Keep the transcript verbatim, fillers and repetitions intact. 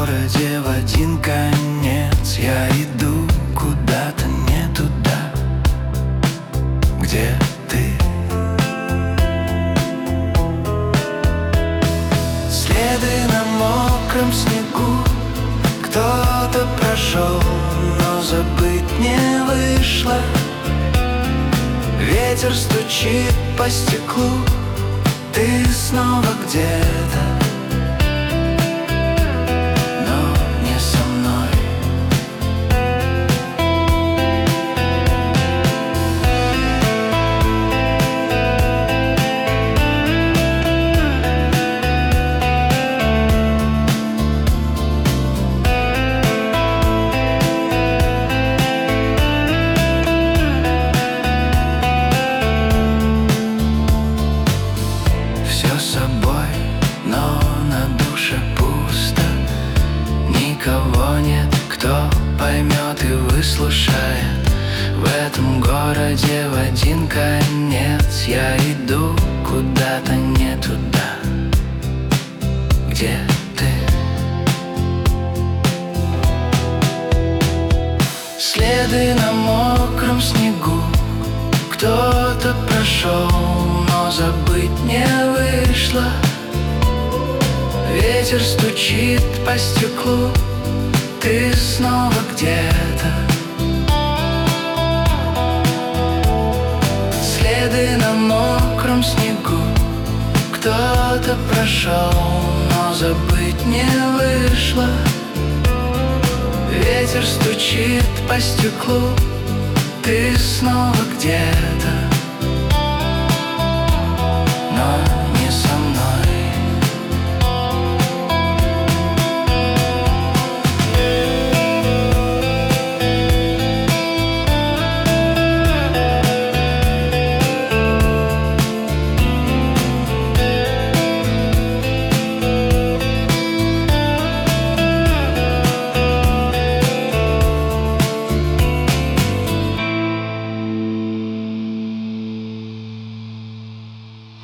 городе в один конец. Я иду куда-то не туда, где ты. Следы на мокром снегу, кто-то прошел, но забыть не вышло. Ветер стучит по стеклу, ты снова где-то, но не со мной. Все с собой, но на душе пусто. Никого нет, кто поймет и выслушает. В этом городе в один конец. Я иду куда-то не туда, где ты. Следы на мокром снегу, кто-то прошел, но забыть не вышло. Ветер стучит по стеклу, ты снова где-то. Следы на мокром снегу, кто-то прошел, но забыть не вышло. Ветер стучит по стеклу, ты снова где-то, но